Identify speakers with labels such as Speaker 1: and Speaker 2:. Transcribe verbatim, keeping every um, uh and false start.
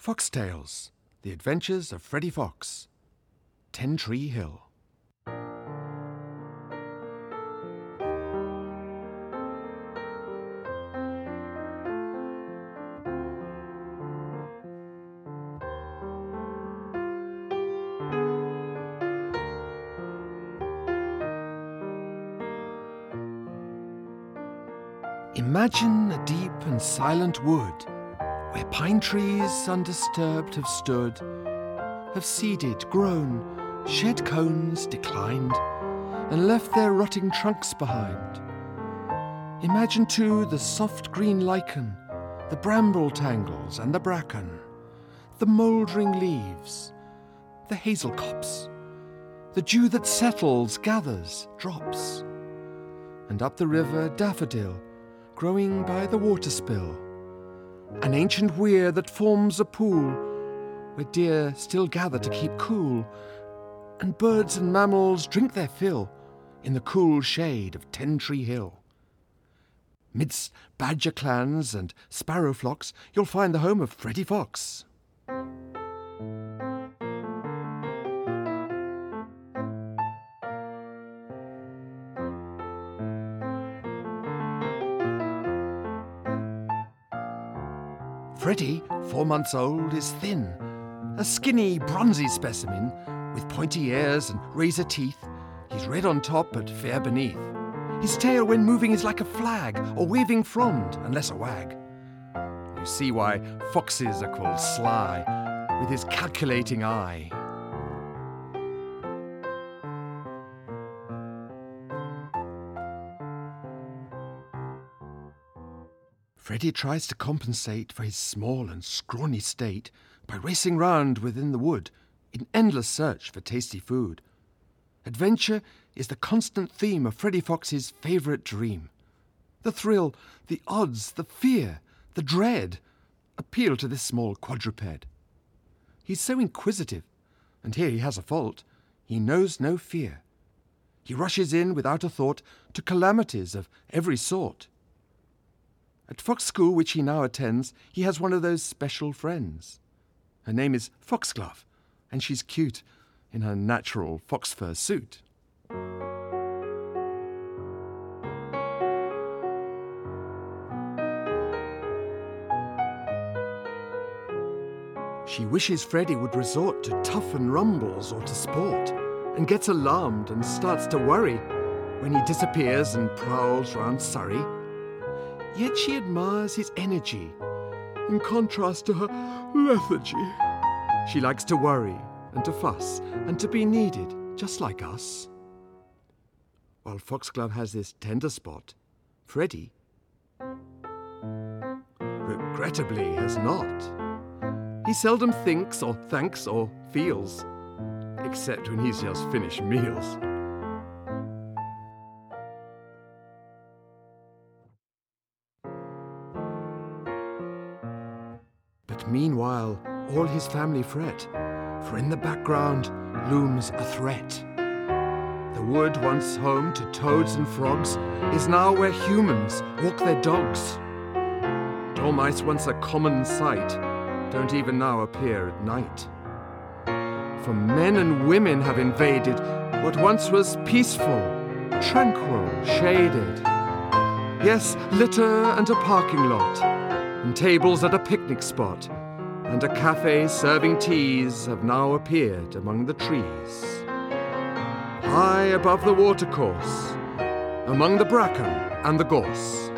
Speaker 1: Fox Tales, The Adventures of Freddy Fox, Ten Tree Hill. Imagine a deep and silent wood, where pine trees undisturbed have stood, have seeded, grown, shed cones, declined, and left their rotting trunks behind. Imagine too the soft green lichen, the bramble tangles and the bracken, the mouldering leaves, the hazel copse, the dew that settles, gathers, drops, and up the river daffodil, growing by the water spill, an ancient weir that forms a pool, where deer still gather to keep cool, and birds and mammals drink their fill in the cool shade of Ten Tree Hill. Midst badger clans and sparrow flocks, you'll find the home of Freddy Fox. Freddy, four months old, is thin, a skinny, bronzy specimen with pointy ears and razor teeth. He's red on top but fair beneath. His tail when moving is like a flag or waving frond, unless a wag. You see why foxes are called sly, with his calculating eye. Freddy tries to compensate for his small and scrawny state by racing round within the wood in endless search for tasty food. Adventure is the constant theme of Freddy Fox's favourite dream. The thrill, the odds, the fear, the dread appeal to this small quadruped. He's so inquisitive, and here he has a fault. He knows no fear. He rushes in without a thought to calamities of every sort. At Fox School, which he now attends, he has one of those special friends. Her name is Foxglove, and she's cute in her natural fox fur suit. She wishes Freddy would resort to toughen rumbles or to sport, and gets alarmed and starts to worry when he disappears and prowls round Surrey. Yet she admires his energy, in contrast to her lethargy. She likes to worry and to fuss and to be needed, just like us. While Foxglove has this tender spot, Freddy, regrettably, has not. He seldom thinks or thanks or feels, except when he's just finished meals. Meanwhile, all his family fret, for in the background looms a threat. The wood, once home to toads and frogs, is now where humans walk their dogs. Dormice, once a common sight, don't even now appear at night. For men and women have invaded what once was peaceful, tranquil, shaded. Yes, litter and a parking lot, and tables at a picnic spot, and a cafe serving teas have now appeared among the trees. High above the watercourse, among the bracken and the gorse,